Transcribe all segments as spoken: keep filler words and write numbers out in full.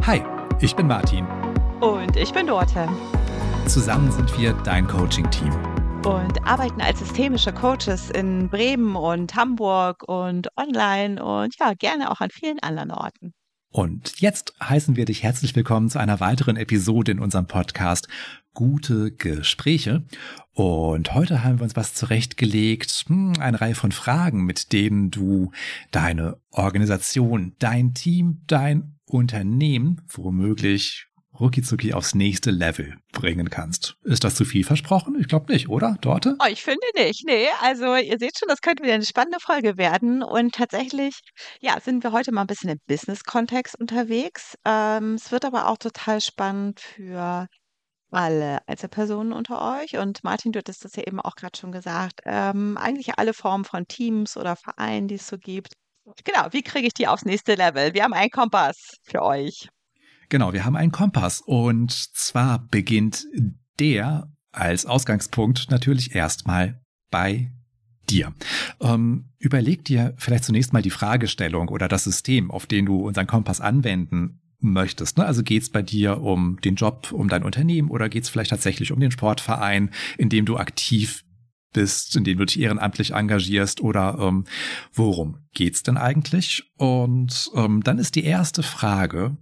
Hi, ich bin Martin. Und ich bin Dorte. Zusammen sind wir dein Coaching-Team. Und arbeiten als systemische Coaches in Bremen und Hamburg und online und ja, gerne auch an vielen anderen Orten. Und jetzt heißen wir dich herzlich willkommen zu einer weiteren Episode in unserem Podcast Gute Gespräche. Und heute haben wir uns was zurechtgelegt, eine Reihe von Fragen, mit denen du deine Organisation, dein Team, dein Unternehmen womöglich rucki-zucki aufs nächste Level bringen kannst. Ist das zu viel versprochen? Ich glaube nicht, oder, Dorte? Oh, ich finde nicht. Nee, also ihr seht schon, das könnte wieder eine spannende Folge werden. Und tatsächlich, ja, sind wir heute mal ein bisschen im Business-Kontext unterwegs. Ähm, es wird aber auch total spannend für alle Einzelpersonen unter euch. Und Martin, du hattest das ja eben auch gerade schon gesagt. Ähm, eigentlich alle Formen von Teams oder Vereinen, die es so gibt. Genau, wie kriege ich die aufs nächste Level? Wir haben einen Kompass für euch. Genau, wir haben einen Kompass und zwar beginnt der als Ausgangspunkt natürlich erstmal bei dir. Ähm, überleg dir vielleicht zunächst mal die Fragestellung oder das System, auf den du unseren Kompass anwenden möchtest. Ne? Also geht es bei dir um den Job, um dein Unternehmen oder geht es vielleicht tatsächlich um den Sportverein, in dem du aktiv bist, in dem du dich ehrenamtlich engagierst oder ähm, worum geht's denn eigentlich? Und ähm, dann ist die erste Frage: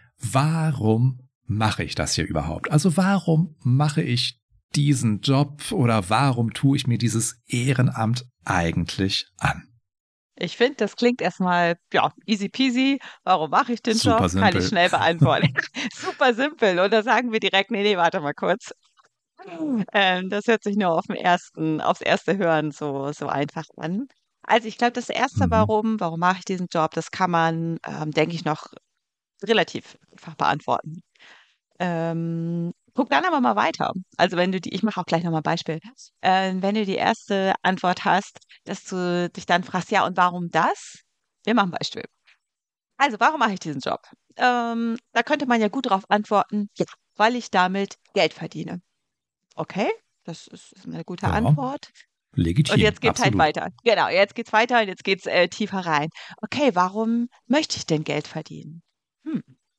Warum mache ich das hier überhaupt? Also warum mache ich diesen Job oder warum tue ich mir dieses Ehrenamt eigentlich an? Ich finde, das klingt erstmal, ja, easy peasy. Warum mache ich den Super Job? simpel. Kann ich schnell beantworten. Super simpel. Und da sagen wir direkt, nee, nee, warte mal kurz. Ähm, das hört sich nur auf dem ersten, aufs erste Hören so, so einfach an. Also ich glaube, das erste, Mhm. warum, warum mache ich diesen Job, das kann man, ähm, denke ich, noch relativ einfach beantworten. Ähm, guck dann aber mal weiter. Also wenn du die, ich mache auch gleich nochmal ein Beispiel. Ähm, wenn du die erste Antwort hast, dass du dich dann fragst, ja, und warum das? Wir machen ein Beispiel. Also, warum mache ich diesen Job? Ähm, da könnte man ja gut darauf antworten, ja, weil ich damit Geld verdiene. Okay, das ist ist eine gute Ja, Antwort. Und legitim, jetzt geht's halt absolut. weiter. Genau, jetzt geht's weiter und jetzt geht's äh, tiefer rein. Okay, warum möchte ich denn Geld verdienen? Hm.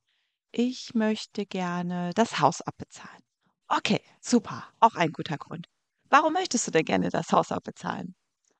Ich möchte gerne das Haus abbezahlen. Okay, super. Auch ein guter Grund. Warum möchtest du denn gerne das Haus abbezahlen?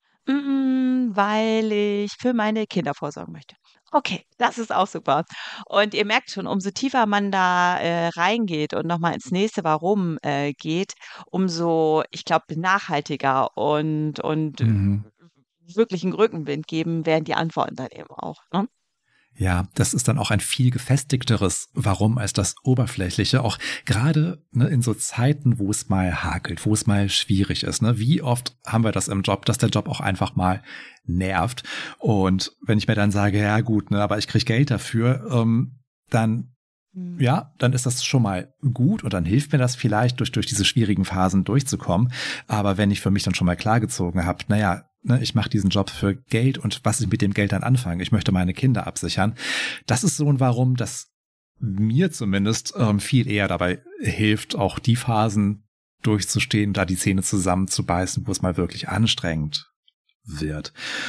Mm, weil ich für meine Kinder vorsorgen möchte. Okay, das ist auch super. Und ihr merkt schon, umso tiefer man da äh, reingeht und nochmal ins nächste Warum äh, geht, umso, ich glaube, nachhaltiger und, und Mhm. wirklichen Rückenwind geben werden die Antworten dann eben auch. Ne? Ja, das ist dann auch ein viel gefestigteres Warum als das oberflächliche, auch gerade ne, in so Zeiten, wo es mal hakelt, wo es mal schwierig ist. Ne? Wie oft haben wir das im Job, dass der Job auch einfach mal nervt? Und wenn ich mir dann sage, ja gut, ne, aber ich kriege Geld dafür, ähm, dann Hm. ja, dann ist das schon mal gut und dann hilft mir das vielleicht, durch, durch diese schwierigen Phasen durchzukommen. Aber wenn ich für mich dann schon mal klargezogen habe, naja, ne, ich mache diesen Job für Geld und was ich mit dem Geld dann anfange, ich möchte meine Kinder absichern, das ist so ein Warum, das mir zumindest ähm, viel eher dabei hilft, auch die Phasen durchzustehen, da die Zähne zusammenzubeißen, wo es mal wirklich anstrengend wird.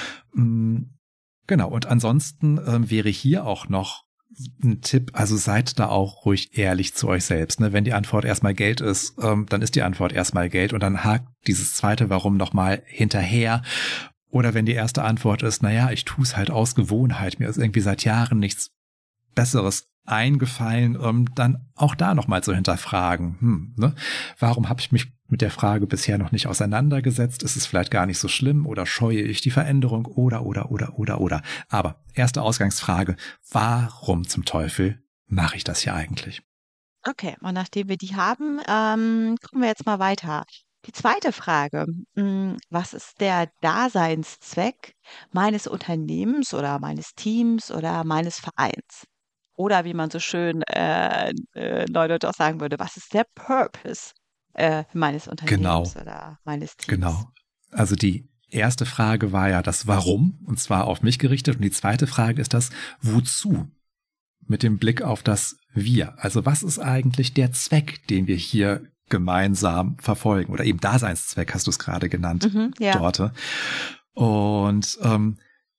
Mhm. Genau, und ansonsten ähm, wäre hier auch noch ein Tipp, also seid da auch ruhig ehrlich zu euch selbst. Ne? Wenn die Antwort erstmal Geld ist, ähm, dann ist die Antwort erstmal Geld und dann hakt dieses zweite Warum nochmal hinterher. Oder wenn die erste Antwort ist, naja, ich tue es halt aus Gewohnheit, mir ist irgendwie seit Jahren nichts Besseres eingefallen, ähm, dann auch da nochmal zu hinterfragen. Hm, ne? Warum habe ich mich mit der Frage bisher noch nicht auseinandergesetzt? Ist es vielleicht gar nicht so schlimm oder scheue ich die Veränderung oder, oder, oder, oder, oder. Aber erste Ausgangsfrage, warum zum Teufel mache ich das hier eigentlich? Okay, und nachdem wir die haben, ähm, gucken wir jetzt mal weiter. Die zweite Frage, mm, was ist der Daseinszweck meines Unternehmens oder meines Teams oder meines Vereins? Oder wie man so schön äh, äh, neudeutsch auch sagen würde, was ist der Purpose äh, meines Genau, Unternehmens oder meines Teams? genau. Also die erste Frage war ja das Warum, und zwar auf mich gerichtet. Und die zweite Frage ist das Wozu? Mit dem Blick auf das Wir. Also was ist eigentlich der Zweck, den wir hier gemeinsam verfolgen? Oder eben Daseinszweck, hast du es gerade genannt, Mhm, ja. Dorte. Und ähm,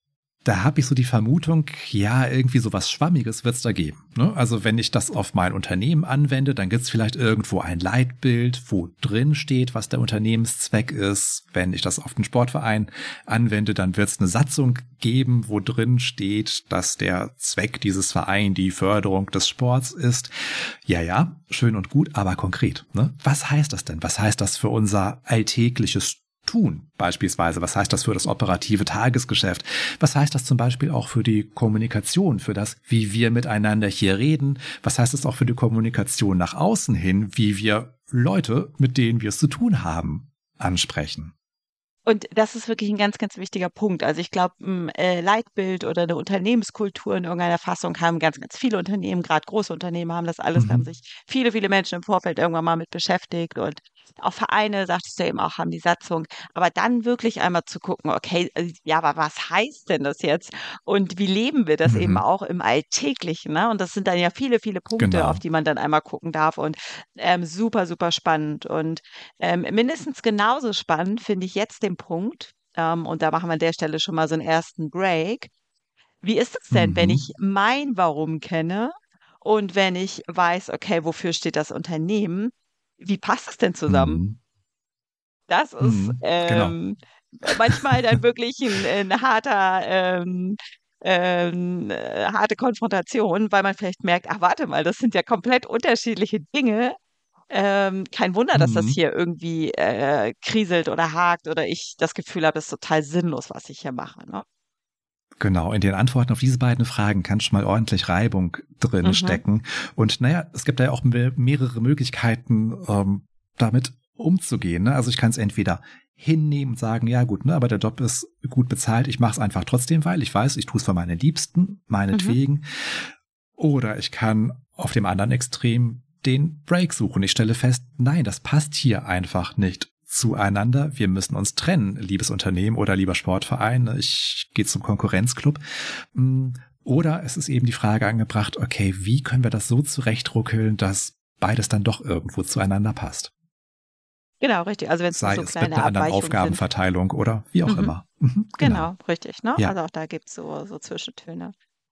da habe ich so die Vermutung, ja, irgendwie so was Schwammiges wird es da geben. Ne? Also wenn ich das auf mein Unternehmen anwende, dann gibt es vielleicht irgendwo ein Leitbild, wo drin steht, was der Unternehmenszweck ist. Wenn ich das auf den Sportverein anwende, dann wird es eine Satzung geben, wo drin steht, dass der Zweck dieses Vereins die Förderung des Sports ist. Ja, ja, schön und gut, aber konkret. Ne? Was heißt das denn? Was heißt das für unser alltägliches Tun beispielsweise? Was heißt das für das operative Tagesgeschäft? Was heißt das zum Beispiel auch für die Kommunikation, für das, wie wir miteinander hier reden? Was heißt das auch für die Kommunikation nach außen hin, wie wir Leute, mit denen wir es zu tun haben, ansprechen? Und das ist wirklich ein ganz, ganz wichtiger Punkt. Also ich glaube, ein äh, Leitbild oder eine Unternehmenskultur in irgendeiner Fassung haben ganz, ganz viele Unternehmen, gerade große Unternehmen haben das alles, da haben Mhm. sich viele, viele Menschen im Vorfeld irgendwann mal mit beschäftigt und auch Vereine, sagtest du eben auch, haben die Satzung. Aber dann wirklich einmal zu gucken, okay, äh, ja, aber was heißt denn das jetzt? Und wie leben wir das eben Mhm. auch im Alltäglichen? Ne? Und das sind dann ja viele, viele Punkte, auf Genau. die man dann einmal gucken darf und ähm, super, super spannend. Und ähm, mindestens genauso spannend finde ich jetzt den Punkt, ähm, und da machen wir an der Stelle schon mal so einen ersten Break. Wie ist es denn, wenn ich Mhm. mein Warum kenne und wenn ich weiß, okay, wofür steht das Unternehmen? Wie passt es denn zusammen? Mhm. Das ist Mhm. Genau. ähm, manchmal dann wirklich ein, ein harter, ähm, ähm, äh, harte Konfrontation, weil man vielleicht merkt, ach warte mal, das sind ja komplett unterschiedliche Dinge. Ähm, kein Wunder, dass das Mhm. hier irgendwie äh, kriselt oder hakt oder ich das Gefühl habe, das ist total sinnlos, was ich hier mache. Ne? Genau, in den Antworten auf diese beiden Fragen kann schon mal ordentlich Reibung drin Mhm. stecken. Und naja, es gibt ja auch me- mehrere Möglichkeiten, ähm, damit umzugehen. Ne? Also ich kann es entweder hinnehmen und sagen, ja gut, ne, aber der Job ist gut bezahlt, ich mache es einfach trotzdem, weil ich weiß, ich tue es für meine Liebsten, Mhm. meinetwegen. Oder ich kann auf dem anderen Extrem den Break suchen. Ich stelle fest, nein, das passt hier einfach nicht zueinander. Wir müssen uns trennen, liebes Unternehmen oder lieber Sportverein. Ich gehe zum Konkurrenzclub. Oder es ist eben die Frage angebracht, okay, wie können wir das so zurechtruckeln, dass beides dann doch irgendwo zueinander passt? Genau, richtig. Also wenn es nur Sei so es mit kleine einer anderen Abweichungen sind. Aufgabenverteilung oder wie auch Mhm. immer. Mhm, genau. Genau, richtig. Ne? Ja, Also auch da gibt es so, so Zwischentöne.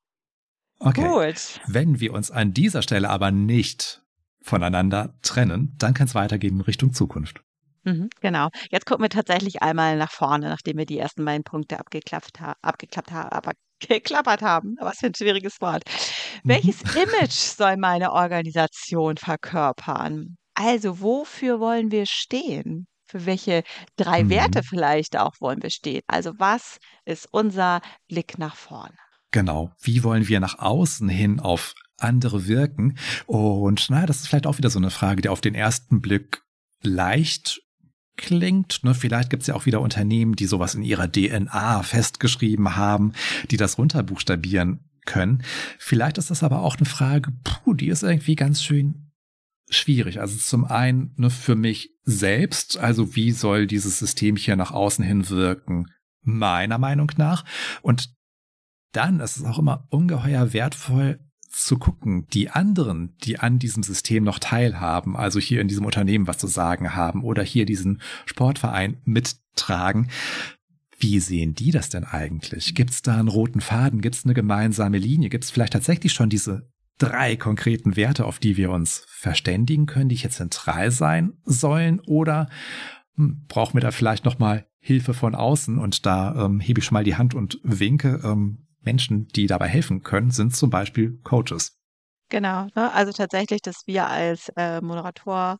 okay. Gut. Wenn wir uns an dieser Stelle aber nicht voneinander trennen, dann kann es weitergehen in Richtung Zukunft. Mhm, genau. Jetzt gucken wir tatsächlich einmal nach vorne, nachdem wir die ersten beiden Punkte abgeklappt, ha abgeklappt ha aber geklappert haben. Was für ein schwieriges Wort. Mhm. Welches Image soll meine Organisation verkörpern? Also wofür wollen wir stehen? Für welche drei Werte Mhm. vielleicht auch wollen wir stehen? Also was ist unser Blick nach vorne? Genau. Wie wollen wir nach außen hin auf andere wirken? Und naja, das ist vielleicht auch wieder so eine Frage, die auf den ersten Blick leicht klingt. Ne? Vielleicht gibt es ja auch wieder Unternehmen, die sowas in ihrer D N A festgeschrieben haben, die das runterbuchstabieren können. Vielleicht ist das aber auch eine Frage, puh, die ist irgendwie ganz schön schwierig. Also zum einen ne, für mich selbst, also wie soll dieses System hier nach außen hin wirken? Meiner Meinung nach. Und dann ist es auch immer ungeheuer wertvoll zu gucken, die anderen, die an diesem System noch teilhaben, also hier in diesem Unternehmen was zu sagen haben oder hier diesen Sportverein mittragen. Wie sehen die das denn eigentlich? Gibt es da einen roten Faden? Gibt es eine gemeinsame Linie? Gibt es vielleicht tatsächlich schon diese drei konkreten Werte, auf die wir uns verständigen können, die hier zentral sein sollen? Oder hm, brauchen wir da vielleicht noch mal Hilfe von außen? Und da ähm, hebe ich schon mal die Hand und winke. Ähm, Menschen, die dabei helfen können, sind zum Beispiel Coaches. Genau, ne? Also tatsächlich, dass wir als äh, Moderator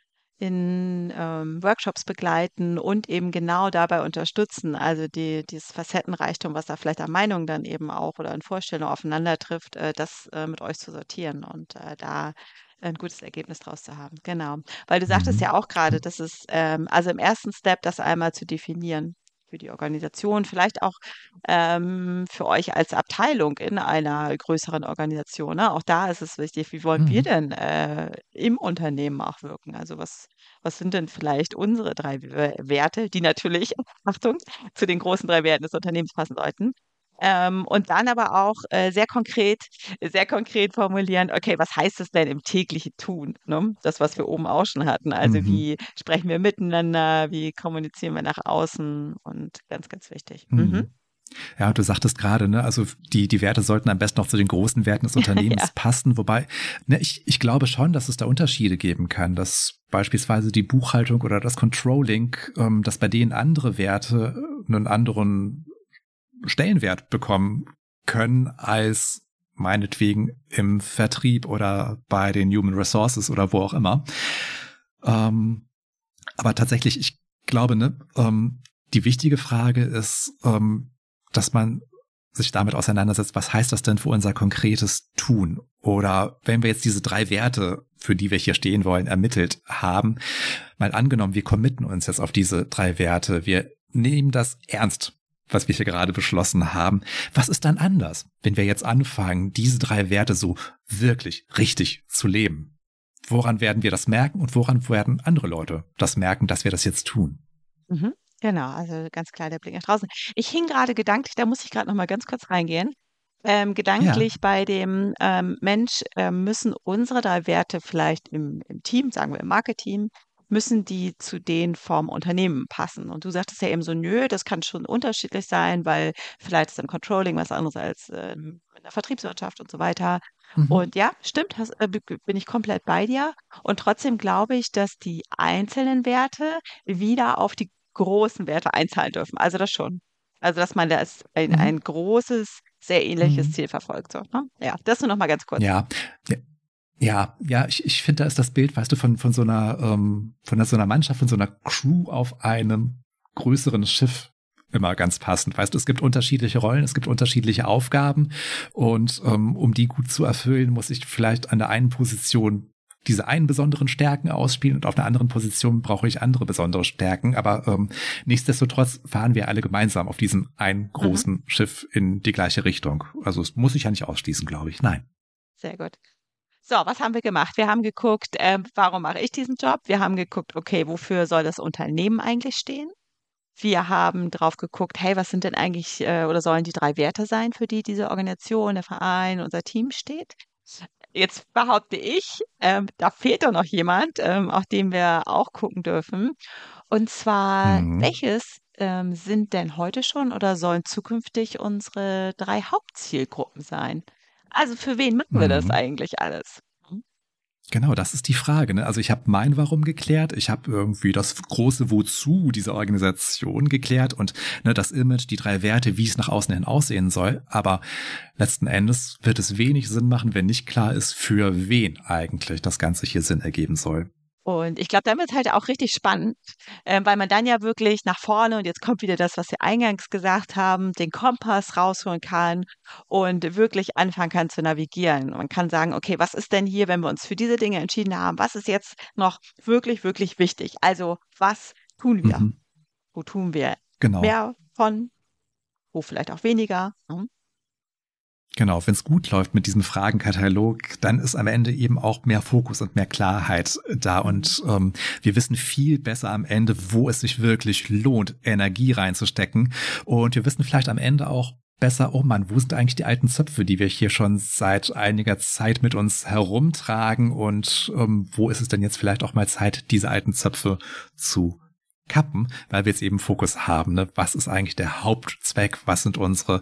in ähm, Workshops begleiten und eben genau dabei unterstützen. Also die, dieses Facettenreichtum, was da vielleicht an Meinungen dann eben auch oder an Vorstellungen aufeinander trifft, äh, das äh, mit euch zu sortieren und äh, da ein gutes Ergebnis draus zu haben. Genau. Weil du sagtest Mhm. ja auch gerade, das ist ähm, also im ersten Step das einmal zu definieren für die Organisation, vielleicht auch ähm, für euch als Abteilung in einer größeren Organisation. Ne? Auch da ist es wichtig, wie wollen wir Mhm. denn äh, im Unternehmen auch wirken? Also was, was sind denn vielleicht unsere drei W- Werte, die natürlich, Achtung, zu den großen drei Werten des Unternehmens passen sollten? Ähm, und dann aber auch äh, sehr konkret, sehr konkret formulieren, okay, was heißt es denn im täglichen Tun? Ne? Das, was wir oben auch schon hatten. Also Mhm. wie sprechen wir miteinander, wie kommunizieren wir nach außen und ganz, ganz wichtig. Mhm. Mhm. Ja, du sagtest gerade, ne, also die, die Werte sollten am besten noch zu den großen Werten des Unternehmens ja. passen. Wobei, ne, ich, ich glaube schon, dass es da Unterschiede geben kann, dass beispielsweise die Buchhaltung oder das Controlling, ähm, dass bei denen andere Werte einen anderen Stellenwert bekommen können als meinetwegen im Vertrieb oder bei den Human Resources oder wo auch immer. Ähm, aber tatsächlich, ich glaube, ne, ähm, die wichtige Frage ist, ähm, dass man sich damit auseinandersetzt, was heißt das denn für unser konkretes Tun? Oder wenn wir jetzt diese drei Werte, für die wir hier stehen wollen, ermittelt haben, mal angenommen, wir committen uns jetzt auf diese drei Werte, wir nehmen das ernst, was wir hier gerade beschlossen haben. Was ist dann anders, wenn wir jetzt anfangen, diese drei Werte so wirklich richtig zu leben? Woran werden wir das merken und woran werden andere Leute das merken, dass wir das jetzt tun? Mhm. Genau, also ganz klar der Blick nach draußen. Ich hing gerade gedanklich, da muss ich gerade noch mal ganz kurz reingehen, ähm, gedanklich ja. bei dem ähm, Mensch, äh, müssen unsere drei Werte vielleicht im, im Team, sagen wir im Marketing, müssen die zu den vom Unternehmen passen. Und du sagtest ja eben so, nö, das kann schon unterschiedlich sein, weil vielleicht ist im Controlling was anderes als äh, in der Vertriebswirtschaft und so weiter. Mhm. Und ja, stimmt, hast, äh, bin ich komplett bei dir. Und trotzdem glaube ich, dass die einzelnen Werte wieder auf die großen Werte einzahlen dürfen. Also das schon. Also dass man da ein, mhm. ein großes, sehr ähnliches mhm. Ziel verfolgt. So, ne? Ja, das nur noch mal ganz kurz. Ja, ja. Ja, ja, ich, ich finde, da ist das Bild, weißt du, von, von so einer, ähm, von so einer Mannschaft, von so einer Crew auf einem größeren Schiff immer ganz passend. Weißt du, es gibt unterschiedliche Rollen, es gibt unterschiedliche Aufgaben und ähm, um die gut zu erfüllen, muss ich vielleicht an der einen Position diese einen besonderen Stärken ausspielen und auf einer anderen Position brauche ich andere besondere Stärken. Aber ähm, nichtsdestotrotz fahren wir alle gemeinsam auf diesem einen großen mhm. Schiff in die gleiche Richtung. Also es muss sich ja nicht ausschließen, glaube ich. Nein. Sehr gut. So, was haben wir gemacht? Wir haben geguckt, äh, warum mache ich diesen Job? Wir haben geguckt, okay, wofür soll das Unternehmen eigentlich stehen? Wir haben drauf geguckt, hey, was sind denn eigentlich äh, oder sollen die drei Werte sein, für die diese Organisation, der Verein, unser Team steht? Jetzt behaupte ich, ähm, da fehlt doch noch jemand, ähm, auf den wir auch gucken dürfen. Und zwar, mhm. welches ähm, sind denn heute schon oder sollen zukünftig unsere drei Hauptzielgruppen sein? Also für wen machen wir das eigentlich alles? Genau, das ist die Frage. Ne? Also ich habe mein Warum geklärt, ich habe irgendwie das große Wozu dieser Organisation geklärt und ne, das Image, die drei Werte, wie es nach außen hin aussehen soll. Aber letzten Endes wird es wenig Sinn machen, wenn nicht klar ist, für wen eigentlich das Ganze hier Sinn ergeben soll. Und ich glaube, dann wird es halt auch richtig spannend, äh, weil man dann ja wirklich nach vorne, und jetzt kommt wieder das, was wir eingangs gesagt haben, den Kompass rausholen kann und wirklich anfangen kann zu navigieren. Und man kann sagen, okay, was ist denn hier, wenn wir uns für diese Dinge entschieden haben, was ist jetzt noch wirklich, wirklich wichtig? Also was tun wir? Mhm. Wo tun wir genau. mehr von? Wo vielleicht auch weniger? Mhm. Genau, wenn es gut läuft mit diesem Fragenkatalog, dann ist am Ende eben auch mehr Fokus und mehr Klarheit da und ähm, wir wissen viel besser am Ende, wo es sich wirklich lohnt, Energie reinzustecken und wir wissen vielleicht am Ende auch besser, oh Mann, wo sind eigentlich die alten Zöpfe, die wir hier schon seit einiger Zeit mit uns herumtragen und ähm, wo ist es denn jetzt vielleicht auch mal Zeit, diese alten Zöpfe zu kappen, weil wir jetzt eben Fokus haben, ne? Was ist eigentlich der Hauptzweck, was sind unsere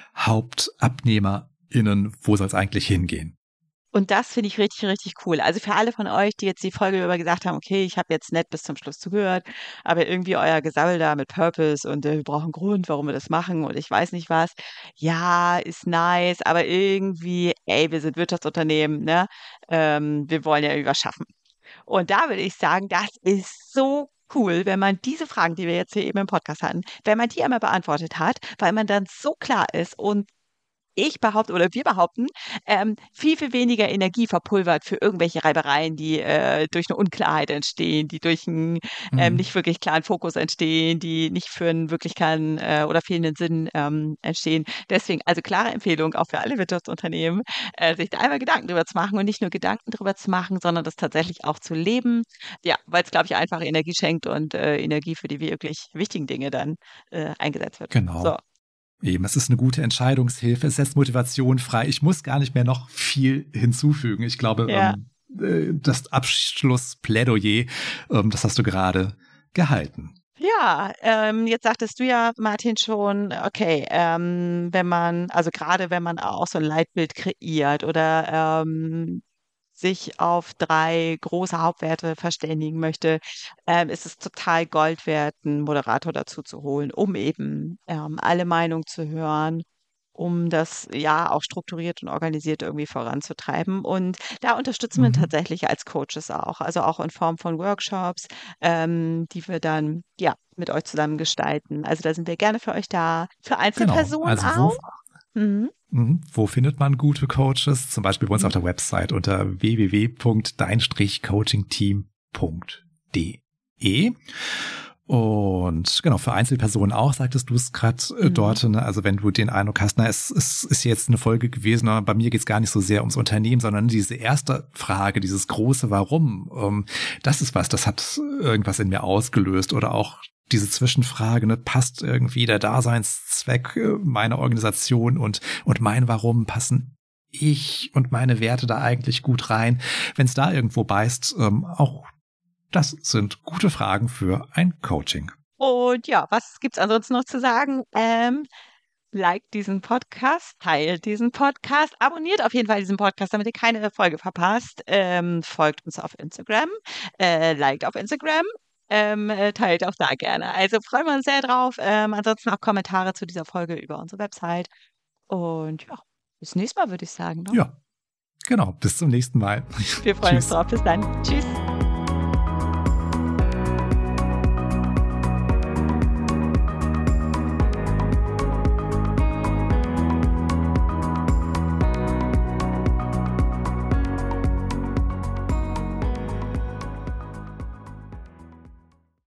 HauptabnehmerInnen, wo soll es eigentlich hingehen? Und das finde ich richtig, richtig cool. Also für alle von euch, die jetzt die Folge über gesagt haben, okay, ich habe jetzt nicht bis zum Schluss zugehört, aber irgendwie euer Gesammel da mit Purpose und äh, wir brauchen einen Grund, warum wir das machen und ich weiß nicht was. Ja, ist nice, aber irgendwie, ey, wir sind Wirtschaftsunternehmen, ne? Ähm, wir wollen ja irgendwie was schaffen. Und da würde ich sagen, das ist so cool, wenn man diese Fragen, die wir jetzt hier eben im Podcast hatten, wenn man die einmal beantwortet hat, weil man dann so klar ist und ich behaupte oder wir behaupten, ähm, viel, viel weniger Energie verpulvert für irgendwelche Reibereien, die äh, durch eine Unklarheit entstehen, die durch einen ähm, nicht wirklich klaren Fokus entstehen, die nicht für einen wirklich klaren äh, oder fehlenden Sinn ähm, entstehen. Deswegen, also klare Empfehlung auch für alle Wirtschaftsunternehmen, äh, sich da einmal Gedanken drüber zu machen und nicht nur Gedanken drüber zu machen, sondern das tatsächlich auch zu leben. Ja, weil es, glaube ich, einfach Energie schenkt und äh, Energie für die wirklich wichtigen Dinge dann äh, eingesetzt wird. Genau. So. Eben, es ist eine gute Entscheidungshilfe, es setzt Motivation frei. Ich muss gar nicht mehr noch viel hinzufügen. Ich glaube, ja. ähm, das Abschlussplädoyer, ähm, das hast du gerade gehalten. Ja, ähm, jetzt sagtest du ja, Martin, schon, okay, ähm, wenn man, also gerade wenn man auch so ein Leitbild kreiert oder ähm, sich auf drei große Hauptwerte verständigen möchte, ähm, ist es total Gold wert, einen Moderator dazu zu holen, um eben ähm, alle Meinungen zu hören, um das ja auch strukturiert und organisiert irgendwie voranzutreiben. Und da unterstützen wir Mhm. tatsächlich als Coaches auch, also auch in Form von Workshops, ähm, die wir dann ja mit euch zusammen gestalten. Also da sind wir gerne für euch da, für Genau. Einzelpersonen Also wo, auch. Mhm. mhm. wo findet man gute Coaches? Zum Beispiel bei uns auf Mhm. der Website unter w w w punkt dein coaching team punkt d e. Und genau, für Einzelpersonen auch, sagtest du es gerade äh, Mhm. dort. Ne? Also wenn du den Eindruck hast, na, es, es ist jetzt eine Folge gewesen, aber bei mir geht es gar nicht so sehr ums Unternehmen, sondern diese erste Frage, dieses große Warum, ähm, das ist was, das hat irgendwas in mir ausgelöst. Oder auch diese Zwischenfrage, ne, passt irgendwie der Daseinszweck äh, meiner Organisation und, und mein Warum, passen ich und meine Werte da eigentlich gut rein? Wenn es da irgendwo beißt, ähm, auch das sind gute Fragen für ein Coaching. Und ja, was gibt's ansonsten noch zu sagen? Ähm, liked diesen Podcast, teilt diesen Podcast, abonniert auf jeden Fall diesen Podcast, damit ihr keine Folge verpasst. Ähm, folgt uns auf Instagram, äh, liked auf Instagram, ähm, äh, teilt auch da gerne. Also freuen wir uns sehr drauf. Ähm, ansonsten auch Kommentare zu dieser Folge über unsere Website. Und ja, bis nächstes Mal würde ich sagen. Ne? Ja, genau. Bis zum nächsten Mal. Wir freuen uns Tschüss. drauf. Bis dann. Tschüss.